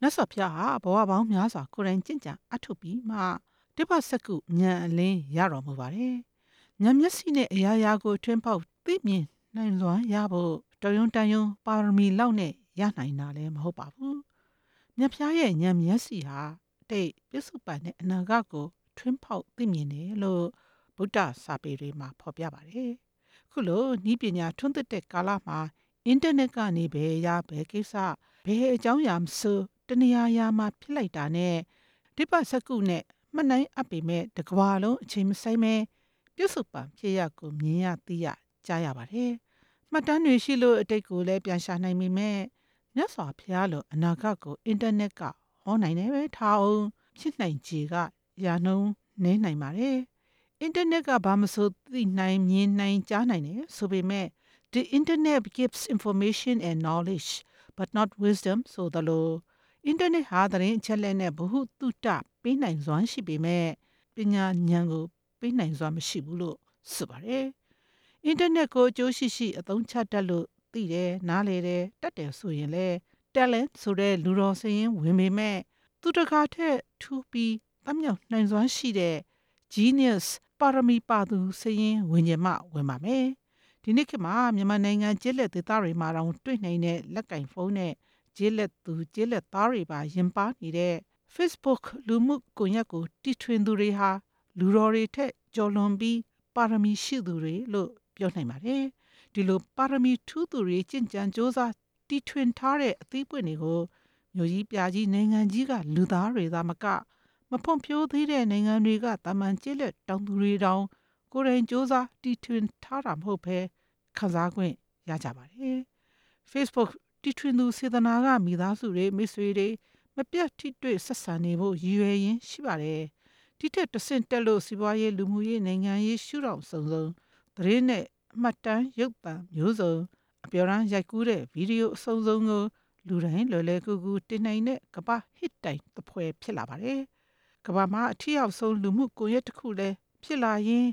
နတ်စွာဘုရားဟာဘဝပေါင်းများစွာကိုယ်တိုင်ကျင့်ကြံအထုတ်ပြီးမှတိပ္ပစကုဉာဏ်အလင်းရတော်မူပါတယ်။ဉာဏ်မျက်စိနဲ့အရာရာကိုထွန်းပေါက်သိမြင်နိုင်စွမ်းရဖို့တော်ရုံတန်ရုံပါရမီလောက်နဲ့ရနိုင်တာလည်းမဟုတ်ပါဘူး။မြတ်ဖျားရဲ့ဉာဏ်မျက်စိဟာတိတ်ပြစ္ဆုတ်ပန်တဲ့အနာဂတ်ကိုထွန်းပေါက်သိမြင်တယ်လို့ဗုဒ္ဓစာပေတွေမှာဖော်ပြပါတယ်။ခုလိုဤပညာထွန်းတဲ့ကာလမှာအင်တာနက်ကနေဘယ်ကိစ္စဘယ်အကြောင်းအရာမဆိုတနေရာမှာဖြစ်လိုက်တာနဲ့တိပ္ပစကုနဲ့မှတ်နိုင်အပ်ပေမဲ့တကဘာလုံးအချိန်မဆိုင်ပဲပြုစုပန်ဖြစ်ရကိုမြင်ရသိရကြားရပါတယ်။မှတ်တမ်းတွေရှိလို့အတိတ်ကိုလည်းပြန်ရှာနိုင်ပေမဲ့မြတ်စွာဘုရားလိုအနာဂတ်ကိုအင်တာနက်ကဟောနိုင်တယ်ပဲထားအောင်ဖြစ်နိုင်ခြေကရာနှုန်းနည်းနိုင်ပါတယ်။အင်တာနက်ကဘာမဆိုသိနိုင်မြင်နိုင်ကြားနိုင်တယ်ဆိုပေမဲ့ The internet gives information and knowledge but not wisdom ဆိုသလိုအင်တာနက်ဟာသတင်းအချက်အလက်နဲ့ဗဟုသုတပေးနိုင်စွမ်းရှိပေမဲ့ပညာဉာဏ်ကိုပေးနိုင်စွမ်းမရှိဘူးလို့ဆိုပါတယ်။အင်တာနက်ကိုအကျိုးရှိရှိအသုံးချတတ်လို့သိတယ်နားလေတယ်တတ်တယ်ဆိုရင်လေ talent ဆိုတဲ့လူတော်စရင်ဝင်ပေမဲ့သူတကာထက်ထူးပြီးတမြောက်နိုင်စွမ်းရှိတဲ့ genius ပါရမီပါသူစရင်ဝင်ကြမှဝင်ပါမယ်။ဒီနေ့ခေတ်မှာမြန်မာနိုင်ငံကျေးလက်ဒေသတွေမှာတောင်တွေ့နိုင်တဲ့လက်ကင်ဖုန်းနဲ့ကျေးလက်သူကျေးလက်သားတွေပါရင်ပါနေတဲ့ Facebook လူမှုကွန်ရက်ကိုတီထွင်သူတွေဟာလူတော်တွေထက်ကျော်လွန်ပြီးပါရမီရှိသူတွေလို့ပြောနိုင်ပါတယ်။ဒီလိုပါရမီထူးသူတွေကျင့်ကြံကြိုးစားတီထွင်ထားတဲ့အသီးပွင့်တွေကိုမြို့ကြီးပြကြီးနိုင်ငံကြီးကလူသားတွေသာမကမဖွံ့ဖြိုးသေးတဲ့နိုင်ငံတွေကတာမန်ကျေးလက်တောင်သူတွေတောင်ကိုယ်တိုင်ကြိုးစားတီထွင်ထားတာမဟုတ်ဘဲခံစား권ရကြပါတယ်။ Facebook တီထွင်သူစေတနာကမိသားစုတွေမိတ်ဆွေတွေမပြတ်ထိတွေ့ဆက်ဆံနေဖို့ရည်ရွယ်ရင်းရှိပါတယ်။ဒီထက်တဆင့်တက်လို့စီးပွားရေးလူမှုရေးနိုင်ငံရေးရှုထောင့်စုံသတင်းနဲ့အမှတ်တမ်းရုပ်သံမျိုးစုံအပြော်ရန်ရိုက်ကူးတဲ့ဗီဒီယိုအစုံကိုလူတိုင်းလွယ်လွယ်ကူကူတင်နိုင်တဲ့ကမ္ဘာဟစ်တိုင်သဖွယ်ဖြစ်လာပါတယ်။ကမ္ဘာမှာအထီးရောက်ဆုံးလူမှုကွန်ရက်တစ်ခုလည်းဖြစ်လာရင်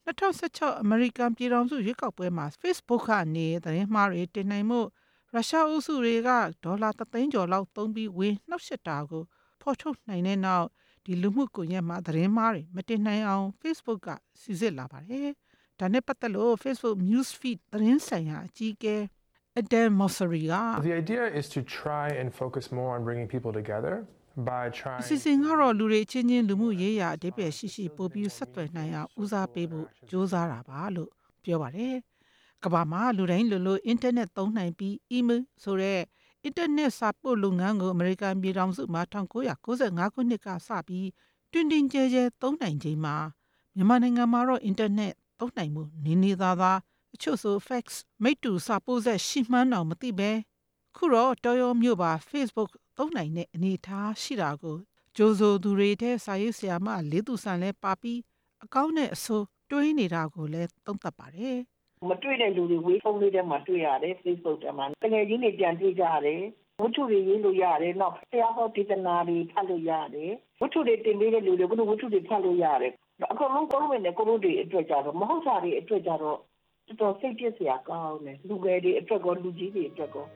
2016အမေရိကန်ပြည်ထောင်စုရွေးကောက်ပွဲမှာ Facebook ကနေသတင်းမှားတွေတင်နိုင်မှုရုရှားအုပ်စုတွေကဒေါ်လာ3သိန်းကျော်လောက်သုံးပြီးဝင်နှောက်ယှက်တာကိုဖော်ထုတ်နိုင်တဲ့နောက်ဒီလူမှုကွန်ရက်မှာသတင်းမှားတွေမတင်နိုင်အောင် Facebook ကစီစစ်လာပါတယ်။ဒါနဲ့ပတ်သက်လို့ Facebook News Feed သတင်းဆိုင်ရာအကြီးအကဲAdam Mosseri က The idea is to try and focus more on bringing people together by trying စီစဉ်ကတော့လူတွေချင်းချင်းလူမှုရေးရာအဓိပ္ပာယ်ရှိရှိပို့ပြီးဆက်သွယ်နိုင်အောင်ဦးစားပေးဖို့ကြိုးစားတာပါလို့ပြောပါတယ်။ကမ္ဘာမှာလူတိုင်းလိုအင်တာနက်သုံးနိုင်ပြီး email ဆိုတဲ့အင်တာနက်စာပို့လုပ်ငန်းကိုအမေရိကန်ပြည်ထောင်စုမှာ1995ခုနှစ်ကစပြီးတွင်တင်ကျဲကျဲသုံးနိုင်ချိန်မှာမြန်မာနိုင်ငံမှာတော့အင်တာနက်သုံးနိုင်မှုနေသာအချို့ဆို fax မိတ္တူစာပို့ဆက်ရှိမှန်းတော့မသိပဲခုတော့တော်ရုံမြို့ပါ Facebook သုံးနိုင်တဲ့အနေအထားရှိတာကိုကြိုးဆိုသူတွေတဲ့စာရေးဆရာမလေးသူဆန်လဲပါပြီးအကောင့်နဲ့အဆိုးတွေးနေတာကိုလည်းသုံးသပ်ပါတယ်မတွေ့တဲ့လူတွေဝေးဖုန်းလေးထဲမှာတွေ့ရတယ် Facebook ထဲမှာတကယ်ကြီးနေပြန်တွေ့ကြရတယ်ဝတ္ထုတွေရေးလို့ရတယ်နောက်ဆရာဟောဒေသနာတွေဖတ်လို့ရတယ်ဝတ္ထုတွေတင်ပေးတဲ့လူတွေဘုလို့ဝတ္ထုတွေဖတ်လို့ရတယ်အကုန်လုံးကိုလိုနဲ့ကိုလိုတွေအတွက်ကြတော့မဟုတ်တာတွေအတွက်ကြတော့တော်တော်စိတ်ပြည့်စရာကောင်းတယ်လူငယ်တွေအတွက်ကောလူကြီးတွေအတွက်ကော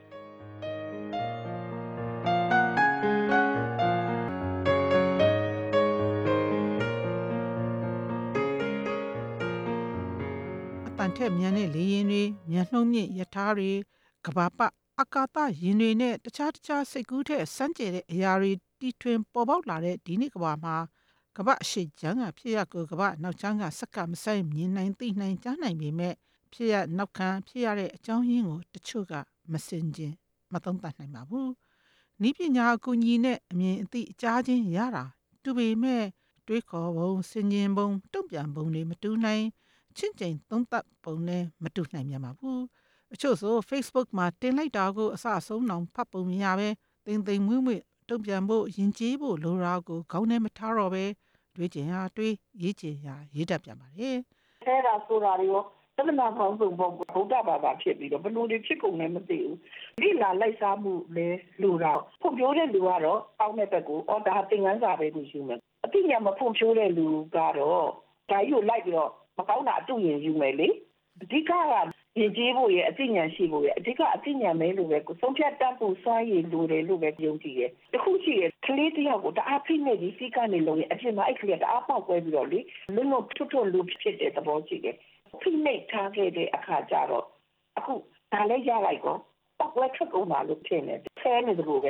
အတန်ထက်မြန်တဲ့လေယာဉ်တွေမြန်နှုံးမြင့်ရထားတွေကဘာပအကာသယာဉ်တွေနဲ့တခြားစိတ်ကူးတဲ့စမ်းကြဲတဲ့အရာတွေတီထွင်ပေါ်ပေါက်လာတဲ့ဒီနေ့ကဘာမှာကမ္ဘာအရှိချမ်းကဖြစ်ရကိုကမ္ဘာနောက်ချမ်းကစက္ကမဆိုင်မြင်နိုင်သိနိုင်ကြားနိုင်ပေမဲ့ဖြစ်ရနောက်ခံဖြစ်ရတဲ့အကြောင်းရင်းကိုတချို့ကမစင်ကျင်မသုံးသပ်နိုင်ပါဘူး။ဤပညာအကူအညီနဲ့အမြင်အသိအကြားချင်းရတာတူပေမဲ့တွေးခေါ်ပုံစင်ကျင်ပုံတုံ့ပြန်ပုံတွေမတူနိုင်ချင့်ချိန်သုံးသပ်ပုံလည်းမတူနိုင်ပြန်ပါဘူး။အချို့ဆို Facebook မှာတင်လိုက်တာကိုအစအဆုံးအောင်ဖတ်ပုံမရပဲသိမ်မွေ့တုံ့ပြန်ဖို့ယဉ်ကျေးဖို့လိုတာကိုခေါင်းထဲမထားတော့ပဲတွေးကျင်ဟာတွေးရေးကျင်ဟာရေးတတ်ပြန်ပါတယ်။အဲဒါဆိုတာရောသမဏပေါင်းစုံပေါ့ဗုဒ္ဓဘာသာဖြစ်ပြီးတော့ဘလို့တွေဖြစ်ကုန်လည်းမသိဘူးလိလာလိုက်စားမှုလည်းလူတော့ဖွံ့ဖြိုးတဲ့လူကတော့အောက်မဲ့ဘက်ကိုအော်ဒါသင်္ကန်းစာပဲကိုယူမယ်အတိညာမဖွံ့ဖြိုးတဲ့လူကတော့ဒါကြီးကိုလိုက်ပြီးတော့မကောင်းတာအတူရင်ယူမယ်လေအဓိကကရင်ကျေးဖို့ရဲ့အသိဉာဏ်ရှိဖို့ရဲ့အဓိကအသိဉာဏ်ပဲလို့ပဲကိုဆုံးဖြတ်တတ်ဖို့စွမ်းရည်လိုတယ်လို့ပဲယုံကြည်တယ်တခုရှိရဲ့ကလေးတယောက်ကိုတအားဖိနေပြီးစီးကနေလို့ရဲ့အပြင်မှာအဲ့ကလေးတအားပေါက်ကွဲပြီးတော့လေလွတ်လွတ်ထွတ်လူဖြစ်တဲ့သဘောရှိတယ်ဖိနေထားခဲ့တဲ့အခါကျတော့အခုဒါလည်းရလိုက်တော့ပေါက်ကွဲထွက်ကုန်ပါလို့ထင်တယ်ဆဲနေသလိုပဲ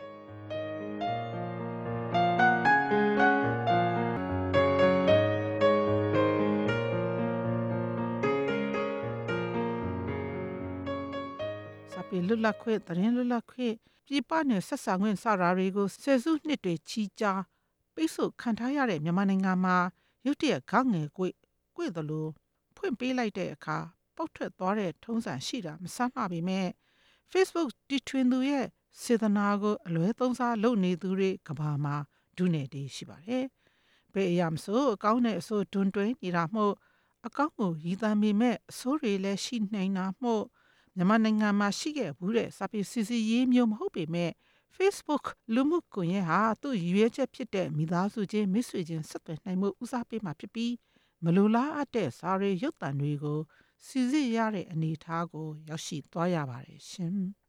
လွတ်လပ်ခွင့်သတင်းလွတ်လပ်ခွင့်ပြည်ပနဲ့ဆက်ဆံခွင့်စတာတွေကိုဆယ်စုနှစ်တွေချီကြာပိတ်ဆို့ခံထားရတဲ့မြန်မာနိုင်ငံမှာရုတ်တရက်ခေါင်းငယ်ကွေ့သလိုဖွင့်ပေးလိုက်တဲ့အခါပေါက်ထွက်သွားတဲ့ထုံးစံရှိတာမဆန်းပါပေမဲ့ Facebook တီထွင်သူရဲ့စေတနာကိုအလွဲသုံးစားလုပ်နေသူတွေကဘာမှာဒုနယ်တည်ရှိပါတယ်။ဘယ်အရာမဆိုအကောင်းနဲ့အဆိုးတွန်းတွဲနေတာမို့အကောင်းကိုရည်တမ်းပေမဲ့အဆိုးတွေလည်းရှိနေတာမို့မြန်မာနိုင်ငံမှာရှိခဲ့ဘူးတဲ့စာပေစီစီရေးမျိုးမဟုတ်ပေမဲ့ Facebook လူမှုကွန်ရက်ဟာသူ့ရည်ရွယ်ချက်ဖြစ်တဲ့မိသားစုချင်းမိတ်ဆွေချင်းဆက်သွယ်နိုင်မှုဦးစားပေးမှာဖြစ်ပြီးမလိုလားအပ်တဲ့စာရေးရုပ်သံတွေကိုစီစစ်ရတဲ့အနေအထားကိုရောက်ရှိသွားရပါတယ်ရှင်။